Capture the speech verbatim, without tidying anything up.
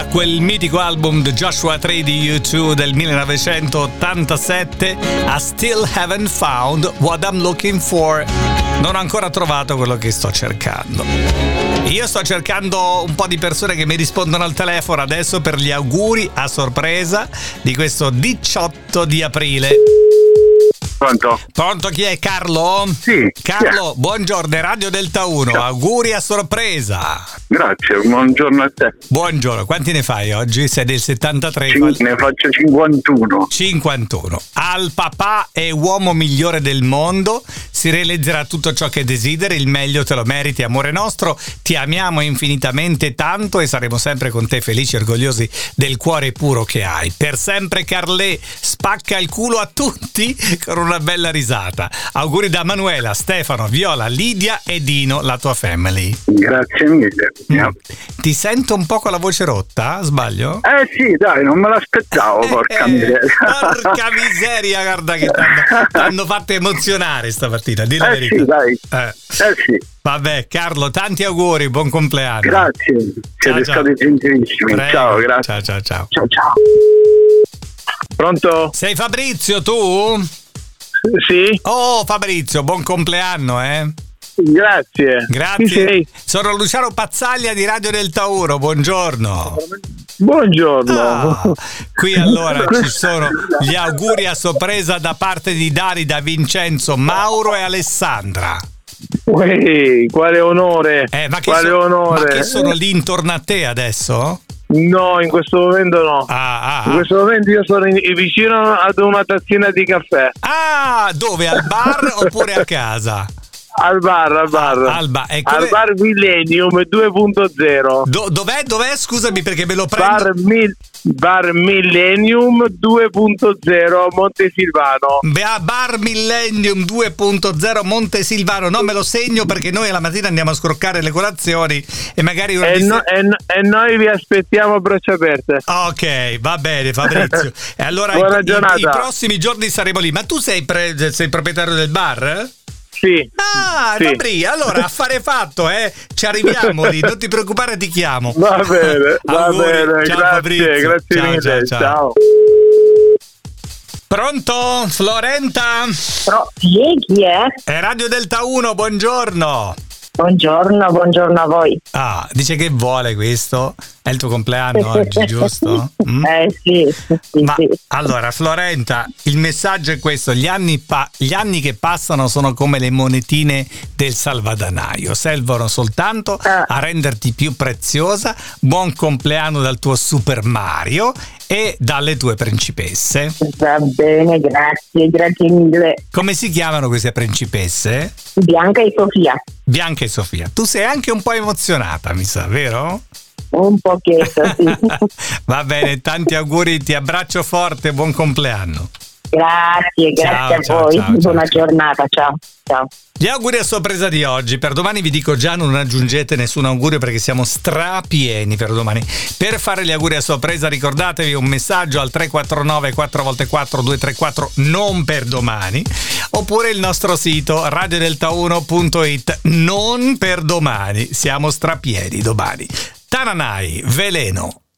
quel mitico album The Joshua Tree di U due del millenovecentottantasette, I Still Haven't Found What I'm Looking For. Non ho ancora trovato quello che sto cercando. Io sto cercando un po' di persone che mi rispondono al telefono adesso per gli auguri a sorpresa di questo diciotto di aprile. Pronto? Pronto, chi è? Carlo? Sì. Carlo, buongiorno, è Radio Delta uno, ciao. Auguri a sorpresa. Grazie, buongiorno a te. Buongiorno, quanti ne fai oggi? Sei del settantatré? Cin- ne faccio cinquantuno. cinquantuno. Al papà e uomo migliore del mondo, si realizzerà tutto ciò che desideri, il meglio te lo meriti, amore nostro, ti amiamo infinitamente tanto e saremo sempre con te felici e orgogliosi del cuore puro che hai. Per sempre Carlè, spacca il culo a tutti con una bella risata. Auguri da Manuela, Stefano, Viola, Lidia e Dino, la tua family. Grazie mille. Mm. Ti sento un po' con la voce rotta, sbaglio? Eh sì, dai, non me l'aspettavo, porca eh, miseria. Porca miseria, guarda che ti hanno fatto emozionare stamattina, di la eh verità. Sì, dai. Eh. eh sì. Vabbè, Carlo, tanti auguri, buon compleanno. Grazie, siete stati gentilissimi. Prego. Ciao, grazie. Ciao, ciao, ciao. Ciao, ciao. Pronto? Sei Fabrizio, tu? Sì. Oh, Fabrizio, buon compleanno, eh? Grazie. Grazie. Chi sei? Sono Luciano Pazzaglia di Radio del Tauro, buongiorno. Buongiorno. Ah, qui allora ci sono gli auguri a sorpresa da parte di Darida, Vincenzo, Mauro e Alessandra. Uè, quale onore. Eh, ma che quale so- onore. Ma che sono lì intorno a te adesso? No, in questo momento no. Ah, ah, in questo momento io sono in, vicino ad una tazzina di caffè. Ah, dove? Al bar oppure a casa? Al bar, al bar. Ah, al, ba- e come... al bar Millennium due punto zero. Do- dov'è? Dov'è? Scusami perché me lo prendo. Bar, Mil- bar Millennium due punto zero Montesilvano. Beh, Bar Millennium due punto zero Montesilvano. Non me lo segno perché noi alla mattina andiamo a scroccare le colazioni e magari una E, di no- se- e, no- e noi vi aspettiamo a braccia aperte. Ok, va bene Fabrizio. E allora Buona i, giornata. i, i prossimi giorni saremo lì. Ma tu sei, pre- sei proprietario del bar? Sì. Ah, sì. Fabri, allora affare fatto, eh? Ci arriviamo lì, non ti preoccupare, ti chiamo. Va bene, va Auguri. bene, Ciao, grazie, Fabrizio. grazie Ciao, mille. ciao, ciao. Ciao. Pronto? Florenta? Però chi è? Chi è? È Radio Delta uno, buongiorno. Buongiorno, buongiorno a voi. Ah, dice che vuole questo? È il tuo compleanno oggi, giusto? Mm? Eh sì, sì, Ma sì. allora, Florenta, il messaggio è questo: gli anni, pa- gli anni che passano sono come le monetine del salvadanaio, servono soltanto Ah. a renderti più preziosa. Buon compleanno dal tuo Super Mario e dalle tue principesse. Va bene, grazie, grazie mille. Come si chiamano queste principesse? Bianca e Sofia. Bianca e Sofia. Tu sei anche un po' emozionata, mi sa, vero? Un pochetto, sì. Va bene, tanti auguri, ti abbraccio forte, buon compleanno. Grazie, Ciao, grazie ciao, a voi. ciao, Buona ciao. giornata, ciao. Ciao. Gli auguri a sorpresa di oggi. Per domani vi dico già, non aggiungete nessun augurio perché siamo strapieni per domani. Per fare gli auguri a sorpresa ricordatevi un messaggio al tre quattro nove quattro quattro due tre quattro non per domani, oppure il nostro sito radio delta uno punto it non per domani. Siamo strapieni domani. Tananai, Veleno.